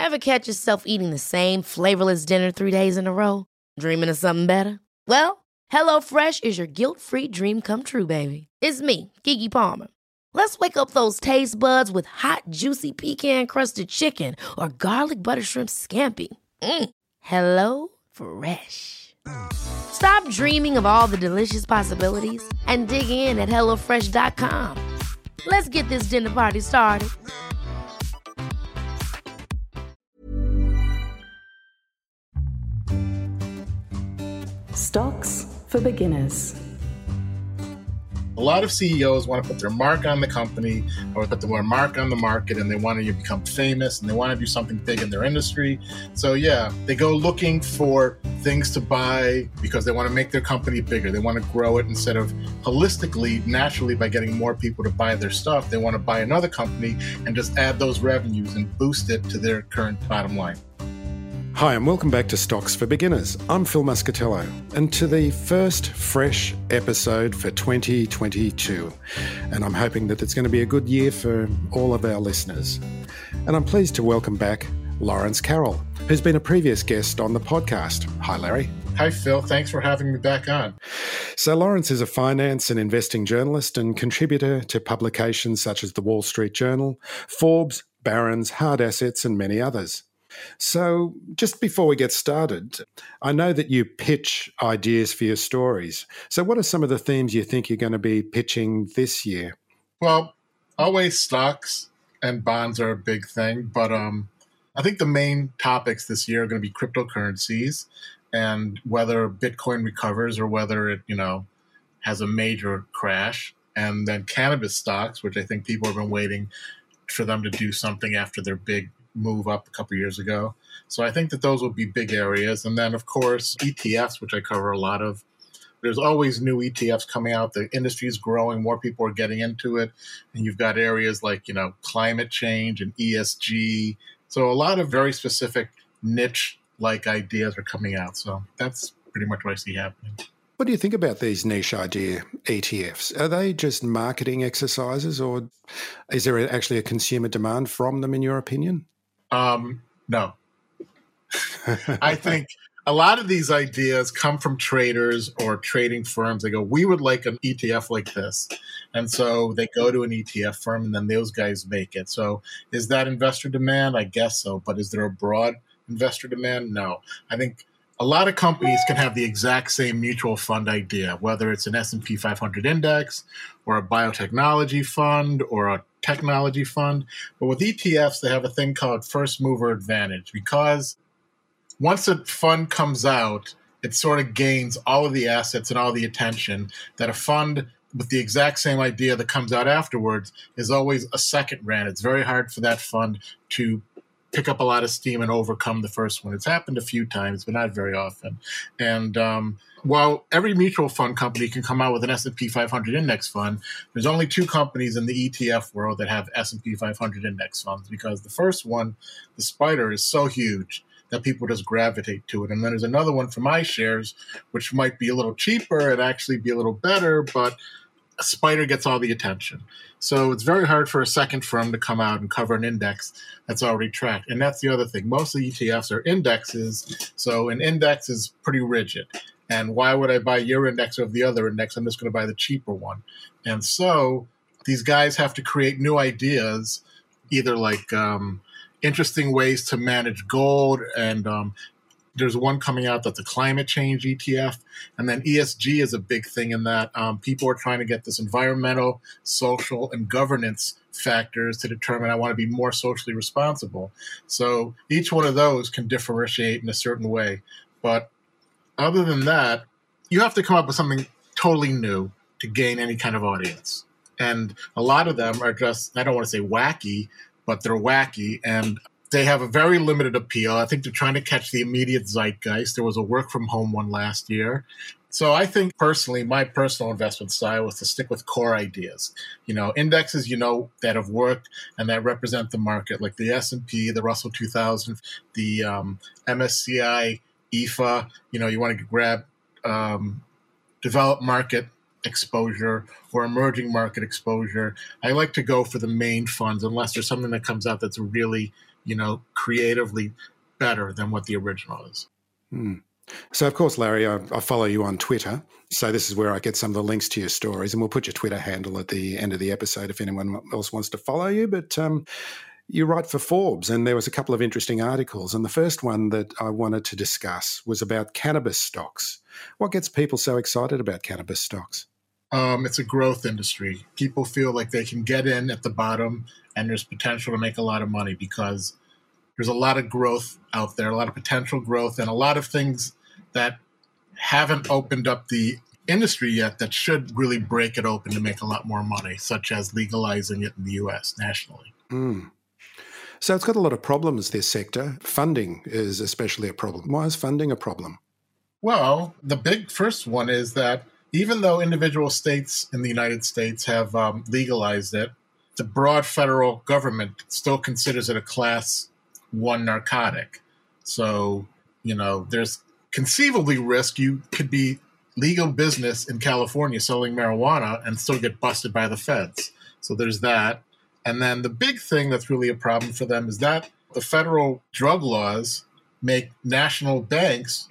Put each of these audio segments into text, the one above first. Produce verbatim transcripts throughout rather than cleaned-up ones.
Ever catch yourself eating the same flavorless dinner three days in a row? Dreaming of something better? Well, HelloFresh is your guilt-free dream come true, baby. It's me, Keke Palmer. Let's wake up those taste buds with hot, juicy pecan-crusted chicken or garlic butter shrimp scampi. Mm. Hello Fresh. Stop dreaming of all the delicious possibilities and dig in at hello fresh dot com. Let's get this dinner party started. Stocks for beginners. A lot of C E Os want to put their mark on the company or put their mark on the market, and they want to become famous and they want to do something big in their industry. So yeah, they go looking for things to buy because they want to make their company bigger. They want to grow it instead of holistically, naturally, by getting more people to buy their stuff. They want to buy another company and just add those revenues and boost it to their current bottom line. Hi, and welcome back to Stocks for Beginners. I'm Phil Muscatello, and to the first fresh episode for twenty twenty-two. And I'm hoping that it's going to be a good year for all of our listeners. And I'm pleased to welcome back Lawrence Carroll, who's been a previous guest on the podcast. Hi, Larry. Hi, Phil. Thanks for having me back on. So Lawrence is a finance and investing journalist and contributor to publications such as the Wall Street Journal, Forbes, Barron's, Hard Assets, and many others. So just before we get started, I know that you pitch ideas for your stories. So what are some of the themes you think you're going to be pitching this year? Well, always stocks and bonds are a big thing, but um, I think the main topics this year are going to be cryptocurrencies and whether Bitcoin recovers or whether it, you know, has a major crash, and then cannabis stocks, which I think people have been waiting for them to do something after their big move up a couple years ago. So I think that those will be big areas. And then, of course, E T Fs, which I cover a lot of. There's always new E T Fs coming out. The industry is growing. More people are getting into it. And you've got areas like, you know, climate change and E S G. So a lot of very specific niche-like ideas are coming out. So that's pretty much what I see happening. What do you think about these niche idea E T Fs? Are they just marketing exercises, or is there actually a consumer demand from them, in your opinion? Um, no. I think a lot of these ideas come from traders or trading firms. They go, we would like an E T F like this. And so they go to an E T F firm and then those guys make it. So is that investor demand? I guess so. But is there a broad investor demand? No. I think a lot of companies can have the exact same mutual fund idea, whether it's an S and P five hundred index or a biotechnology fund or a technology fund. But with E T Fs, they have a thing called first mover advantage, because once a fund comes out, it sort of gains all of the assets and all the attention that a fund with the exact same idea that comes out afterwards is always a second round. It's very hard for that fund to pick up a lot of steam and overcome the first one. It's happened a few times, but not very often. And um, while every mutual fund company can come out with an S and P five hundred index fund, there's only two companies in the E T F world that have S and P five hundred index funds, because the first one, the Spider, is so huge that people just gravitate to it. And then there's another one from iShares, which might be a little cheaper and actually be a little better, but a Spider gets all the attention. So it's very hard for a second firm to come out and cover an index that's already tracked. And that's the other thing. Most of the E T Fs are indexes, so an index is pretty rigid. And why would I buy your index over the other index? I'm just going to buy the cheaper one. And so these guys have to create new ideas, either like um, interesting ways to manage gold, and um, there's one coming out that's a climate change E T F. And then E S G is a big thing in that um, people are trying to get this environmental, social, and governance factors to determine I want to be more socially responsible. So each one of those can differentiate in a certain way. But other than that, you have to come up with something totally new to gain any kind of audience. And a lot of them are just, I don't want to say wacky, but they're wacky. And they have a very limited appeal. I think they're trying to catch the immediate zeitgeist. There was a work from home one last year. So I think personally, my personal investment style was to stick with core ideas. You know, indexes, you know, that have worked and that represent the market, like the S and P, the Russell two thousand, the um, M S C I, E F A. You know, you want to grab um, developed market exposure or emerging market exposure. I like to go for the main funds unless there's something that comes out that's really you know, creatively better than what the original is. Hmm. So, of course, Larry, I, I follow you on Twitter. So this is where I get some of the links to your stories, and we'll put your Twitter handle at the end of the episode if anyone else wants to follow you. But um, you write for Forbes, and there was a couple of interesting articles. And the first one that I wanted to discuss was about cannabis stocks. What gets people so excited about cannabis stocks? Um, it's a growth industry. People feel like they can get in at the bottom, and there's potential to make a lot of money because there's a lot of growth out there, a lot of potential growth, and a lot of things that haven't opened up the industry yet that should really break it open to make a lot more money, such as legalizing it in the U S nationally. Mm. So it's got a lot of problems, this sector. Funding is especially a problem. Why is funding a problem? Well, the big first one is that even though individual states in the United States have um, legalized it, the broad federal government still considers it a class one narcotic. So, you know, there's conceivably risk you could be legal business in California selling marijuana and still get busted by the feds. So there's that. And then the big thing that's really a problem for them is that the federal drug laws make national banks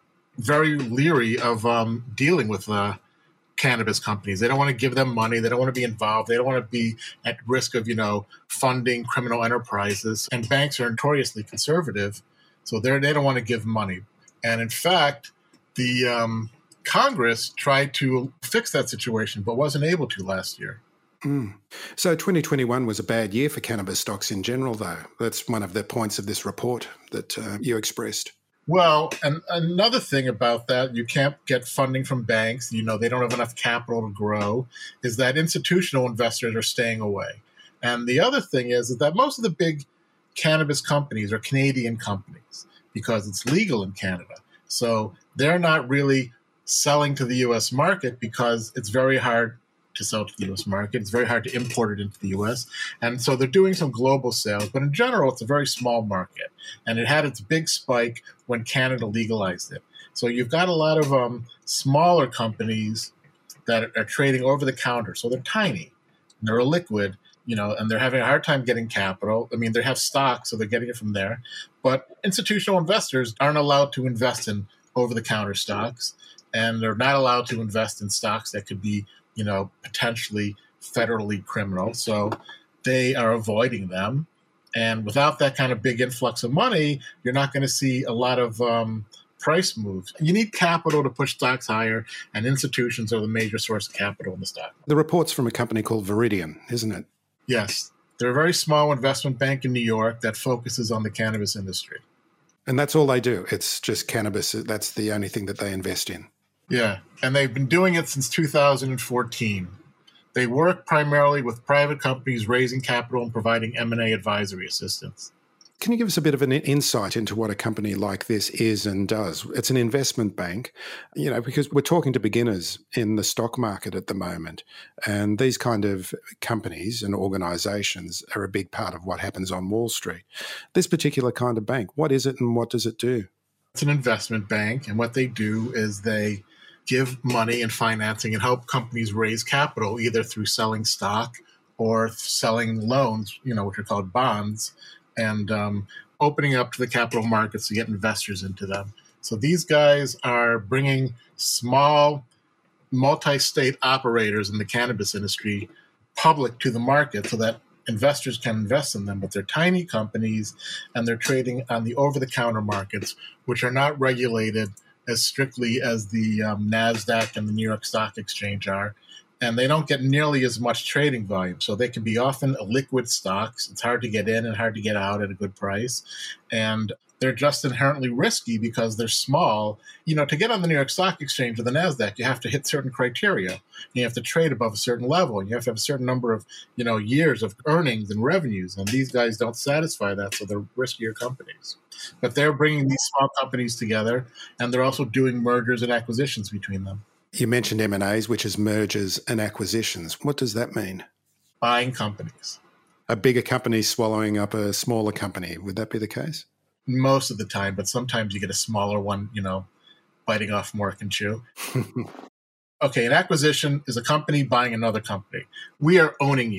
very leery of um, dealing with uh, cannabis companies. They don't want to give them money. They don't want to be involved. They don't want to be at risk of, you know, funding criminal enterprises. And banks are notoriously conservative, so they they don't want to give money. And in fact, the um, Congress tried to fix that situation, but wasn't able to last year. Mm. So twenty twenty-one was a bad year for cannabis stocks in general, though. That's one of the points of this report that uh, you expressed. Well, and another thing about that, you can't get funding from banks, you know, they don't have enough capital to grow, is that institutional investors are staying away. And the other thing is, is that most of the big cannabis companies are Canadian companies because it's legal in Canada. So they're not really selling to the U S market because it's very hard to sell to the U S market. It's very hard to import it into the U S. And so they're doing some global sales, but in general, it's a very small market. And it had its big spike when Canada legalized it. So you've got a lot of um, smaller companies that are, are trading over the counter. So they're tiny, and they're illiquid, you know, and they're having a hard time getting capital. I mean, they have stock, so they're getting it from there. But institutional investors aren't allowed to invest in over-the-counter stocks, and they're not allowed to invest in stocks that could be, you know, potentially federally criminal. So they are avoiding them. And without that kind of big influx of money, you're not going to see a lot of um, price moves. You need capital to push stocks higher, and institutions are the major source of capital in the stock. The report's from a company called Viridian, isn't it? Yes. They're a very small investment bank in New York that focuses on the cannabis industry. And that's all they do. It's just cannabis. That's the only thing that they invest in. Yeah, and they've been doing it since two thousand fourteen. They work primarily with private companies raising capital and providing M and A advisory assistance. Can you give us a bit of an insight into what a company like this is and does? It's an investment bank, you know, because we're talking to beginners in the stock market at the moment, and these kind of companies and organisations are a big part of what happens on Wall Street. This particular kind of bank, what is it and what does it do? It's an investment bank, and what they do is they give money and financing and help companies raise capital either through selling stock or selling loans, you know, which are called bonds, and um, opening up to the capital markets to get investors into them. So these guys are bringing small multi-state operators in the cannabis industry public to the market so that investors can invest in them. But they're tiny companies, and they're trading on the over-the-counter markets, which are not regulated as strictly as the um, NASDAQ and the New York Stock Exchange are. And they don't get nearly as much trading volume. So they can be often liquid stocks. It's hard to get in and hard to get out at a good price. And they're just inherently risky because they're small. You know, to get on the New York Stock Exchange or the NASDAQ, you have to hit certain criteria. You have to trade above a certain level. You have to have a certain number of, you know, years of earnings and revenues. And these guys don't satisfy that, so they're riskier companies. But they're bringing these small companies together, and they're also doing mergers and acquisitions between them. You mentioned M and A's, which is mergers and acquisitions. What does that mean? Buying companies. A bigger company swallowing up a smaller company. Would that be the case? Most of the time, but sometimes you get a smaller one, you know, biting off more can chew. Okay, an acquisition is a company buying another company. We are owning you.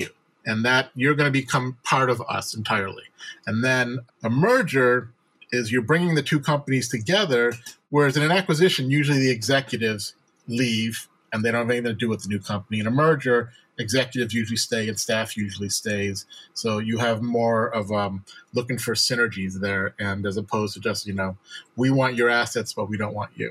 and that you're going to become part of us entirely. And then a merger is you're bringing the two companies together, whereas in an acquisition, usually the executives leave and they don't have anything to do with the new company. In a merger, executives usually stay and staff usually stays. So you have more of um, looking for synergies there, and as opposed to just, you know, we want your assets, but we don't want you.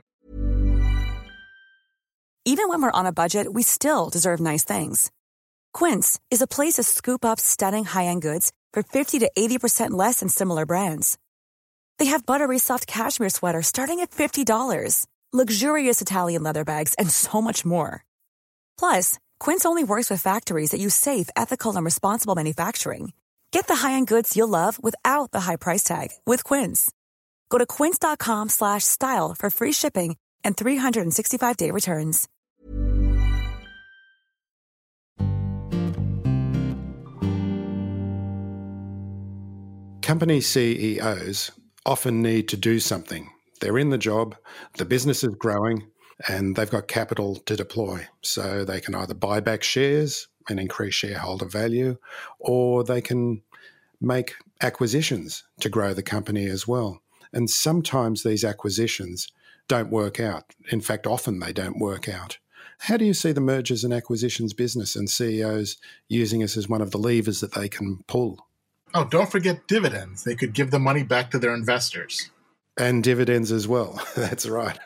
Even when we're on a budget, we still deserve nice things. Quince is a place to scoop up stunning high-end goods for fifty to eighty percent less than similar brands. They have buttery soft cashmere sweaters starting at fifty dollars, luxurious Italian leather bags, and so much more. Plus, Quince only works with factories that use safe, ethical, and responsible manufacturing. Get the high-end goods you'll love without the high price tag with Quince. Go to quince.com slash style for free shipping and three sixty-five day returns. Company C E Os often need to do something. They're in the job, the business is growing, and they've got capital to deploy. So they can either buy back shares and increase shareholder value, or they can make acquisitions to grow the company as well. And sometimes these acquisitions don't work out. In fact, often they don't work out. How do you see the mergers and acquisitions business and C E Os using us as one of the levers that they can pull? Oh, don't forget dividends. They could give the money back to their investors. And dividends as well. That's right.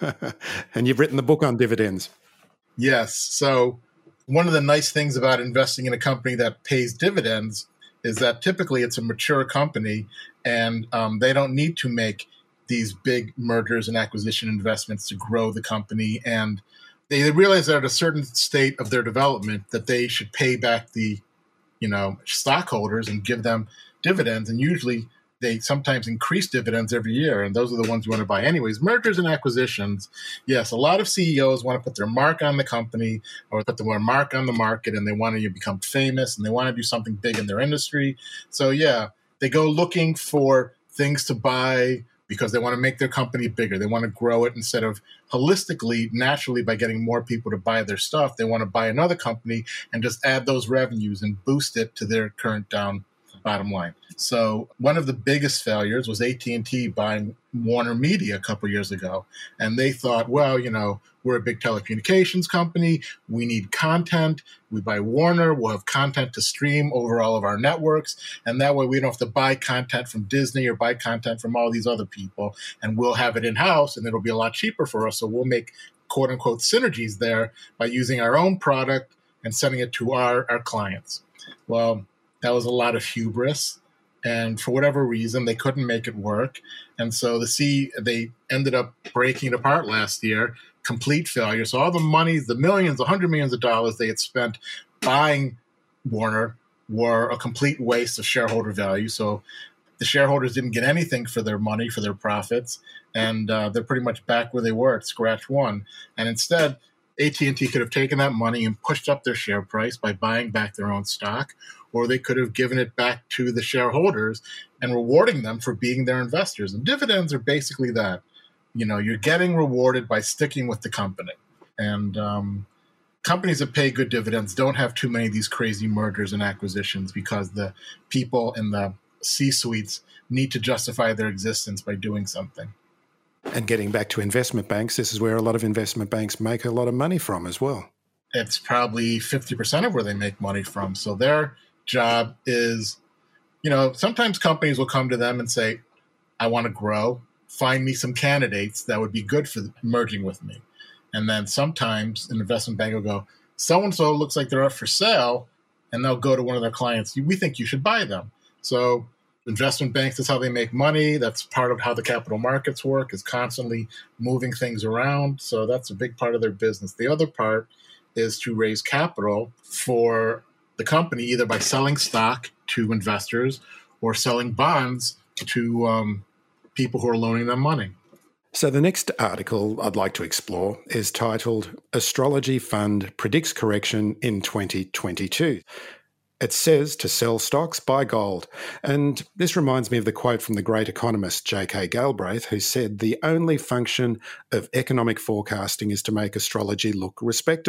And you've written the book on dividends. Yes. So one of the nice things about investing in a company that pays dividends is that typically it's a mature company, and um, they don't need to make these big mergers and acquisition investments to grow the company. And they, they realize that at a certain state of their development that they should pay back the, you know, stockholders and give them dividends. And usually they sometimes increase dividends every year, and those are the ones you want to buy anyways. Mergers and acquisitions, yes, a lot of C E Os want to put their mark on the company or put their mark on the market, and they want to become famous, and they want to do something big in their industry. So yeah, they go looking for things to buy because they want to make their company bigger. They want to grow it instead of holistically, naturally, by getting more people to buy their stuff. They want to buy another company and just add those revenues and boost it to their current down bottom line. So one of the biggest failures was A T and T buying Warner Media a couple of years ago. And they thought, well, you know, we're a big telecommunications company. We need content. We buy Warner. We'll have content to stream over all of our networks. And that way we don't have to buy content from Disney or buy content from all these other people. And we'll have it in-house, and it'll be a lot cheaper for us. So we'll make quote unquote synergies there by using our own product and sending it to our, our clients. Well, that was a lot of hubris, and for whatever reason, they couldn't make it work. And so the C, they ended up breaking it apart last year, complete failure. So all the money, the millions, the hundred millions of dollars they had spent buying Warner were a complete waste of shareholder value. So the shareholders didn't get anything for their money, for their profits, and uh, they're pretty much back where they were at scratch one. And instead, A T and T could have taken that money and pushed up their share price by buying back their own stock, or they could have given it back to the shareholders and rewarding them for being their investors. And dividends are basically that. You know, you're getting rewarded by sticking with the company. And um, companies that pay good dividends don't have too many of these crazy mergers and acquisitions because the people in the C-suites need to justify their existence by doing something. And getting back to investment banks, this is where a lot of investment banks make a lot of money from as well. It's probably fifty percent of where they make money from. So their job is, you know, sometimes companies will come to them and say, I want to grow. Find me some candidates that would be good for merging with me. And then sometimes an investment bank will go, so-and-so looks like they're up for sale, and they'll go to one of their clients. We think you should buy them. So investment banks, that's how they make money. That's part of how the capital markets work, is constantly moving things around. So that's a big part of their business. The other part is to raise capital for the company, either by selling stock to investors or selling bonds to um, people who are loaning them money. So the next article I'd like to explore is titled Astrology Fund Predicts Correction in twenty twenty-two. It says to sell stocks, buy gold. And this reminds me of the quote from the great economist J K Galbraith, who said, the only function of economic forecasting is to make astrology look respectable.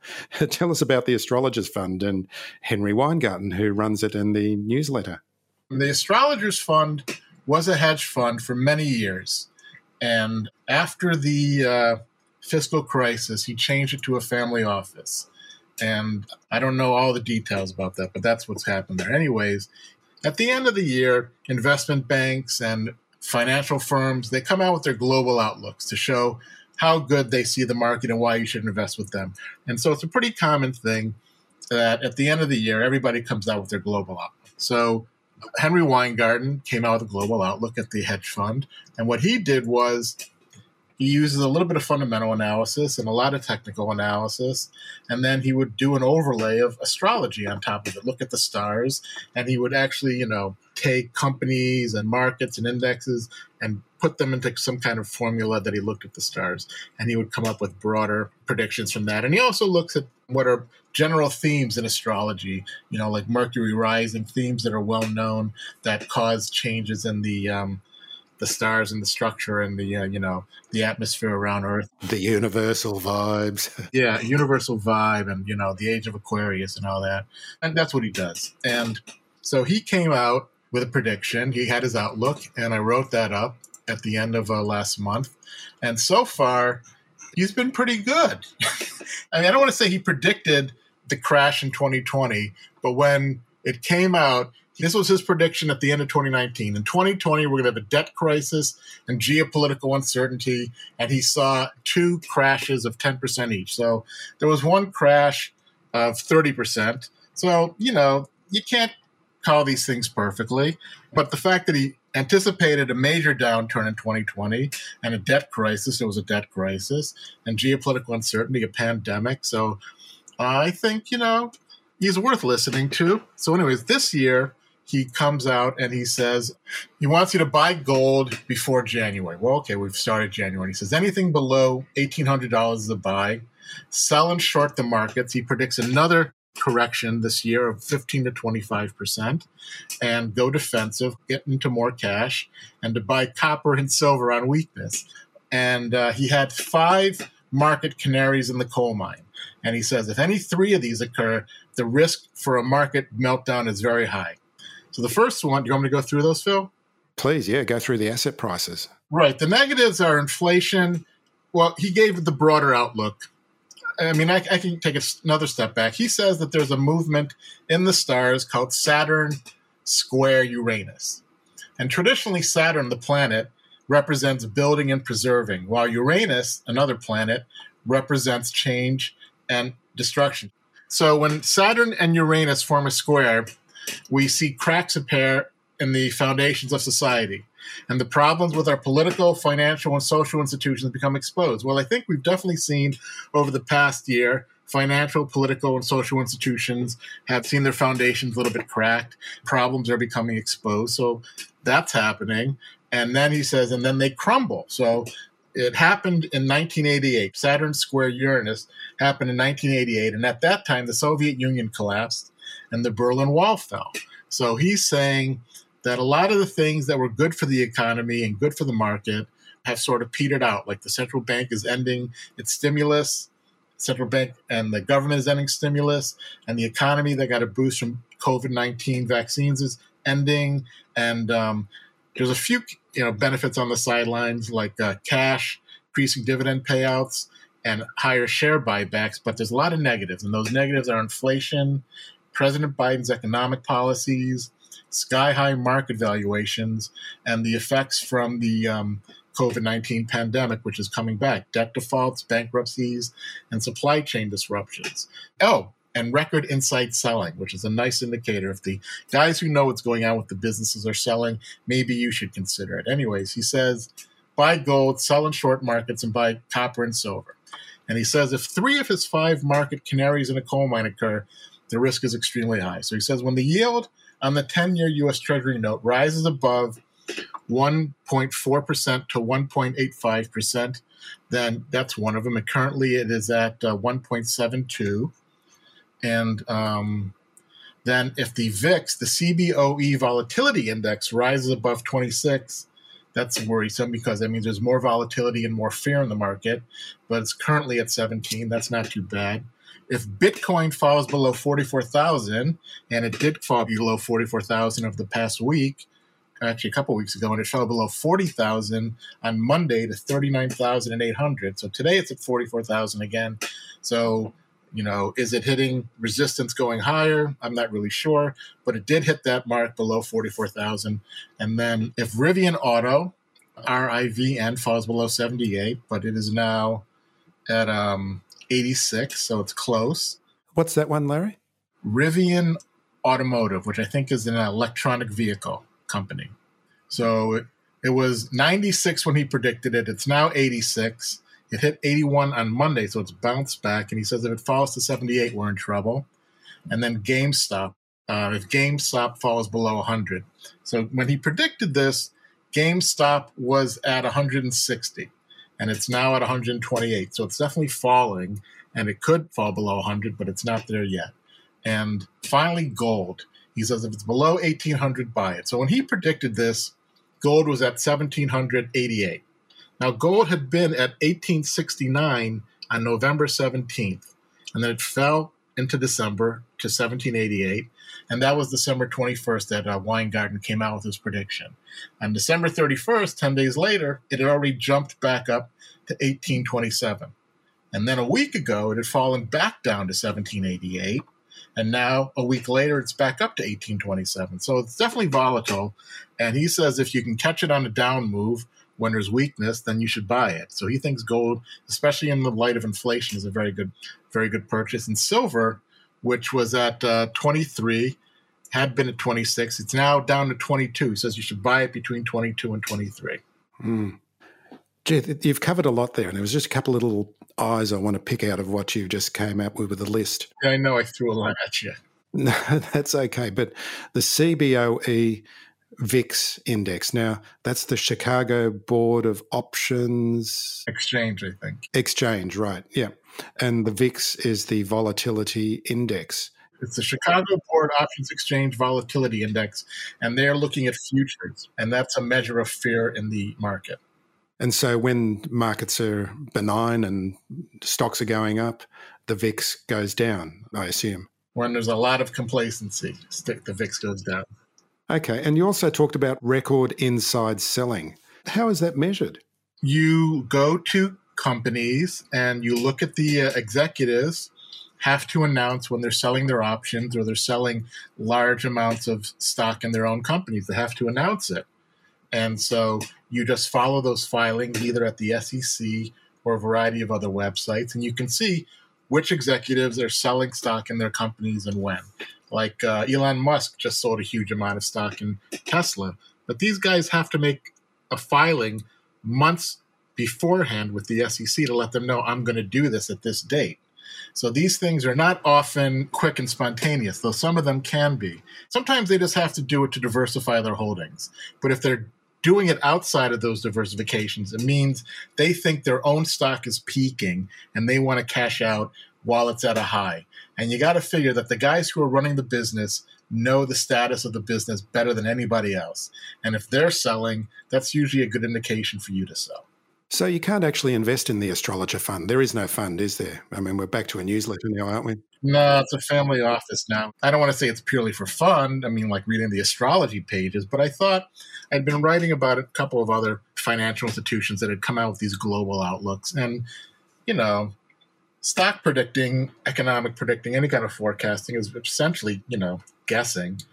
Tell us about the Astrologers Fund and Henry Weingarten, who runs it in the newsletter. The Astrologers Fund was a hedge fund for many years. And after the uh, fiscal crisis, he changed it to a family office. And I don't know all the details about that, but that's what's happened there. Anyways, at the end of the year, investment banks and financial firms, they come out with their global outlooks to show how good they see the market and why you should invest with them. And so it's a pretty common thing that at the end of the year, everybody comes out with their global outlook. So Henry Weingarten came out with a global outlook at the hedge fund. And what he did was he uses a little bit of fundamental analysis and a lot of technical analysis. And then he would do an overlay of astrology on top of it, look at the stars. And he would actually, you know, take companies and markets and indexes and put them into some kind of formula that he looked at the stars. And he would come up with broader predictions from that. And he also looks at what are general themes in astrology, you know, like Mercury rising, themes that are well known that cause changes in the um, the stars and the structure and the, uh, you know, the atmosphere around Earth. The universal vibes. Yeah, universal vibe and, you know, the age of Aquarius and all that. And that's what he does. And so he came out with a prediction. He had his outlook, and I wrote that up at the end of uh, last month. And so far, he's been pretty good. I mean, I don't want to say he predicted the crash in twenty twenty, but when it came out, this was his prediction at the end of twenty nineteen. In twenty twenty, we're going to have a debt crisis and geopolitical uncertainty, and he saw two crashes of ten percent each. So there was one crash of thirty percent. So, you know, you can't call these things perfectly, but the fact that he anticipated a major downturn in twenty twenty and a debt crisis, it was a debt crisis, and geopolitical uncertainty, a pandemic. So uh, I think, you know, he's worth listening to. So anyways, this year he comes out and he says he wants you to buy gold before January. Well, okay, we've started January. He says anything below eighteen hundred dollars is a buy. Sell and short the markets. He predicts another correction this year of fifteen to twenty-five percent, and go defensive, get into more cash, and to buy copper and silver on weakness. And uh, he had five market canaries in the coal mine. And he says if any three of these occur, the risk for a market meltdown is very high. So the first one, do you want me to go through those, Phil? Please, yeah, go through the asset prices. Right. The negatives are inflation. Well, he gave the broader outlook. I mean, I, I can take another step back. He says that there's a movement in the stars called Saturn square Uranus. And traditionally, Saturn, the planet, represents building and preserving, while Uranus, another planet, represents change and destruction. So when Saturn and Uranus form a square, we see cracks appear in the foundations of society. And the problems with our political, financial, and social institutions become exposed. Well, I think we've definitely seen over the past year, financial, political, and social institutions have seen their foundations a little bit cracked. Problems are becoming exposed. So that's happening. And then he says, and then they crumble. So it happened in nineteen eighty-eight. Saturn square Uranus happened in nineteen eighty-eight. And at that time, the Soviet Union collapsed and the Berlin Wall fell. So he's saying that a lot of the things that were good for the economy and good for the market have sort of petered out. Like the central bank is ending its stimulus, central bank and the government is ending stimulus, and the economy that got a boost from COVID nineteen vaccines is ending. And um, there's a few you know benefits on the sidelines, like uh, cash, increasing dividend payouts, and higher share buybacks. But there's a lot of negatives, and those negatives are inflation, President Biden's economic policies, sky-high market valuations, and the effects from the um, COVID nineteen pandemic, which is coming back, debt defaults, bankruptcies, and supply chain disruptions. Oh, and record inside selling, which is a nice indicator. If the guys who know what's going on with the businesses are selling, maybe you should consider it. Anyways, he says, buy gold, sell in short markets, and buy copper and silver. And he says if three of his five market canaries in a coal mine occur, the risk is extremely high. So he says when the yield on the ten-year U S Treasury note rises above one point four percent to one point eight five percent, then that's one of them. And currently it is at uh, one point seven two. And um, then if the V I X, the C B O E volatility index, rises above twenty-six, that's worrisome because that means there's more volatility and more fear in the market. But it's currently at seventeen. That's not too bad. if Bitcoin falls below forty-four thousand, and it did fall below forty-four thousand over the past week, actually a couple weeks ago, and it fell below forty thousand on Monday to thirty-nine thousand eight hundred. So today it's at forty-four thousand again. So, you know, is it hitting resistance going higher? I'm not really sure, but it did hit that mark below forty-four thousand. And then if Rivian Auto, R I V N, falls below seventy-eight, but it is now at um, eighty-six, so it's close. What's that one, Larry? Rivian Automotive, which I think is an electronic vehicle company. So it, it was ninety-six when he predicted it. It's now eighty-six. It hit eighty-one on Monday, so it's bounced back. And he says if it falls to seventy-eight, we're in trouble. And then GameStop, uh, if GameStop falls below one hundred. So when he predicted this, GameStop was at one hundred sixty, and it's now at one hundred twenty-eight. So it's definitely falling, and it could fall below one hundred, but it's not there yet. And finally, gold. He says if it's below eighteen hundred, buy it. So when he predicted this, gold was at one thousand seven hundred eighty-eight. Now, gold had been at eighteen sixty-nine on November seventeenth, and then it fell into December to seventeen eighty-eight, and that was December twenty-first that uh, Weingarten came out with his prediction. On December thirty-first, ten days later, it had already jumped back up to eighteen twenty-seven. And then a week ago, it had fallen back down to seventeen eighty-eight, and now a week later, it's back up to eighteen twenty-seven. So it's definitely volatile, and he says if you can catch it on a down move when there's weakness, then you should buy it. So he thinks gold, especially in the light of inflation, is a very good, very good purchase. And silver, which was at uh, twenty-three, had been at twenty-six. It's now down to twenty-two. He says you should buy it between twenty-two and twenty-three. Mm. Gee, you've covered a lot there, and there was just a couple of little eyes I want to pick out of what you just came up with with the list. Yeah, I know I threw a lot at you. No, that's okay. But the C B O E V I X index, now that's the Chicago Board of Options Exchange, I think. Exchange, right, yeah. And the V I X is the volatility index. It's the Chicago Board Options Exchange Volatility Index, and they're looking at futures, and that's a measure of fear in the market. And so when markets are benign and stocks are going up, the V I X goes down, I assume. When there's a lot of complacency, the V I X goes down. Okay, and you also talked about record inside selling. How is that measured? You go to companies and you look at the uh, executives have to announce when they're selling their options or they're selling large amounts of stock in their own companies. They have to announce it. And so you just follow those filings either at the S E C or a variety of other websites, and you can see which executives are selling stock in their companies and when. Like uh, Elon Musk just sold a huge amount of stock in Tesla. But these guys have to make a filing months beforehand with the S E C to let them know I'm going to do this at this date. So these things are not often quick and spontaneous, though some of them can be. Sometimes they just have to do it to diversify their holdings. But if they're doing it outside of those diversifications, it means they think their own stock is peaking and they want to cash out while it's at a high. And you got to figure that the guys who are running the business know the status of the business better than anybody else. And if they're selling, that's usually a good indication for you to sell. So you can't actually invest in the astrologer fund. There is no fund, is there? I mean, we're back to a newsletter now, aren't we? No, it's a family office now. I don't want to say it's purely for fun. I mean, like reading the astrology pages, but I thought I'd been writing about a couple of other financial institutions that had come out with these global outlooks. And, you know, stock predicting, economic predicting, any kind of forecasting is essentially, you know, guessing.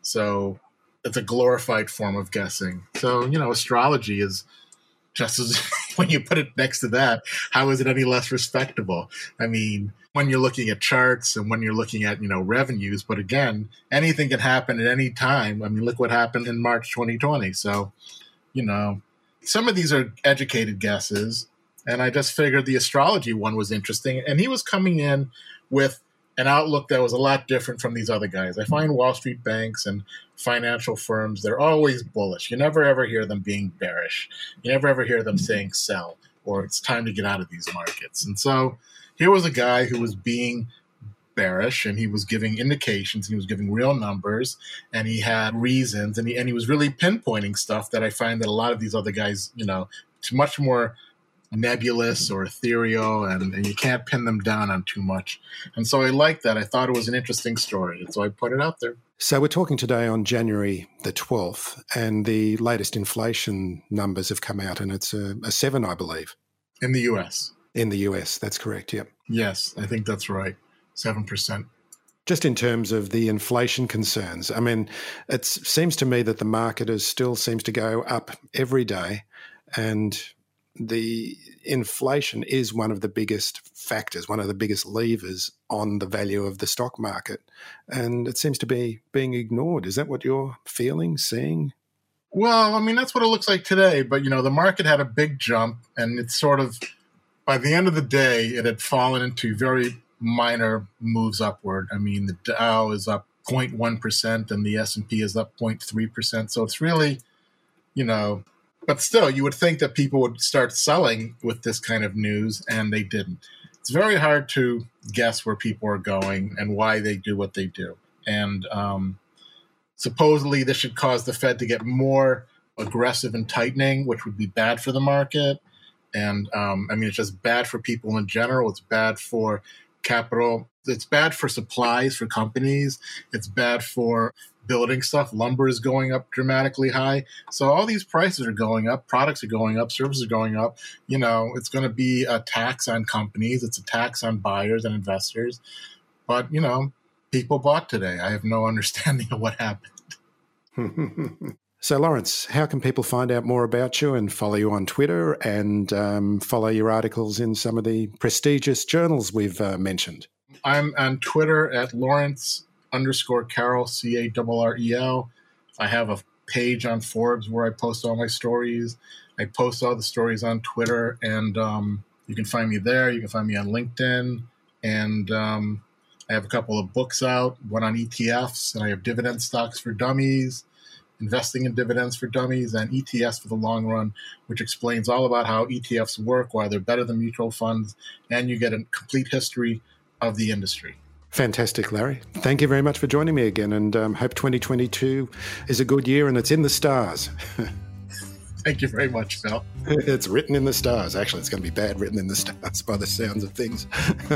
So it's a glorified form of guessing. So, you know, astrology is just as, when you put it next to that, how is it any less respectable? I mean, when you're looking at charts and when you're looking at, you know, revenues, but again, anything can happen at any time. I mean, look what happened in March twenty twenty. So, you know, some of these are educated guesses. And I just figured the astrology one was interesting. And he was coming in with an outlook that was a lot different from these other guys. I find Wall Street banks and financial firms, they're always bullish. You never ever hear them being bearish. You never ever hear them saying sell or it's time to get out of these markets. And so here was a guy who was being bearish and he was giving indications, he was giving real numbers, and he had reasons, and he, and he was really pinpointing stuff that I find that a lot of these other guys, you know, it's much more nebulous or ethereal, and, and you can't pin them down on too much. And so I liked that. I thought it was an interesting story, and so I put it out there. So we're talking today on January the twelfth, and the latest inflation numbers have come out, and it's a, a seven, I believe. In the U S. In the U S, that's correct, yep. Yes, I think that's right, seven percent. Just in terms of the inflation concerns, I mean, it seems to me that the market is still seems to go up every day, and the inflation is one of the biggest factors, one of the biggest levers on the value of the stock market, and it seems to be being ignored. Is that what you're feeling, seeing? Well, I mean, that's what it looks like today, but, you know, the market had a big jump, and it's sort of, by the end of the day, it had fallen into very minor moves upward. I mean, the Dow is up zero point one percent and the S and P is up zero point three percent. So it's really, you know, but still, you would think that people would start selling with this kind of news, and they didn't. It's very hard to guess where people are going and why they do what they do. And um, supposedly this should cause the Fed to get more aggressive in tightening, which would be bad for the market. And um, I mean, it's just bad for people in general. It's bad for capital. It's bad for supplies for companies. It's bad for building stuff. Lumber is going up dramatically high. So all these prices are going up. Products are going up. Services are going up. You know, it's going to be a tax on companies. It's a tax on buyers and investors. But, you know, people bought today. I have no understanding of what happened. So, Lawrence, how can people find out more about you and follow you on Twitter and um, follow your articles in some of the prestigious journals we've uh, mentioned? I'm on Twitter at Lawrence underscore Carroll, C A R R E L. I have a page on Forbes where I post all my stories. I post all the stories on Twitter, and um, you can find me there. You can find me on LinkedIn. And um, I have a couple of books out, one on E T Fs, and I have Dividend Stocks for Dummies, Investing in Dividends for Dummies, and E T Fs for the Long Run, which explains all about how E T Fs work, why they're better than mutual funds, and you get a complete history of the industry. Fantastic, Larry. Thank you very much for joining me again, and um, hope twenty twenty-two is a good year and it's in the stars. Thank you very much, Phil. It's written in the stars. Actually, it's going to be bad written in the stars by the sounds of things.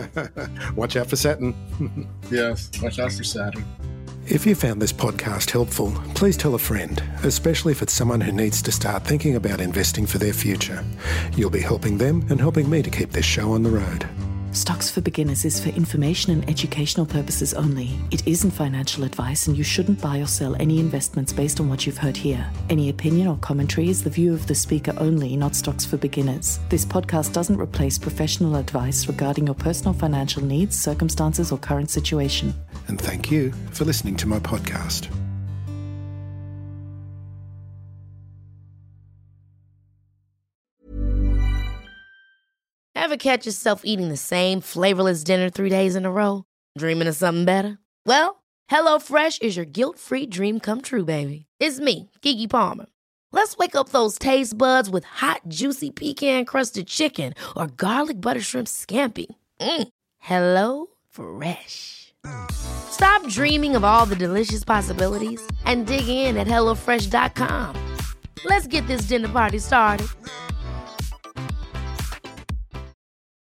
Watch out for Saturn. Yes, watch out for Saturn. If you found this podcast helpful, please tell a friend, especially if it's someone who needs to start thinking about investing for their future. You'll be helping them and helping me to keep this show on the road. Stocks for Beginners is for information and educational purposes only. It isn't financial advice, and you shouldn't buy or sell any investments based on what you've heard here. Any opinion or commentary is the view of the speaker only, not Stocks for Beginners. This podcast doesn't replace professional advice regarding your personal financial needs, circumstances, or current situation. And thank you for listening to my podcast. Ever catch yourself eating the same flavorless dinner three days in a row? Dreaming of something better? Well, HelloFresh is your guilt-free dream come true, baby. It's me, Keke Palmer. Let's wake up those taste buds with hot, juicy pecan-crusted chicken or garlic butter shrimp scampi. Mm. Hello Fresh. Stop dreaming of all the delicious possibilities and dig in at hello fresh dot com. Let's get this dinner party started.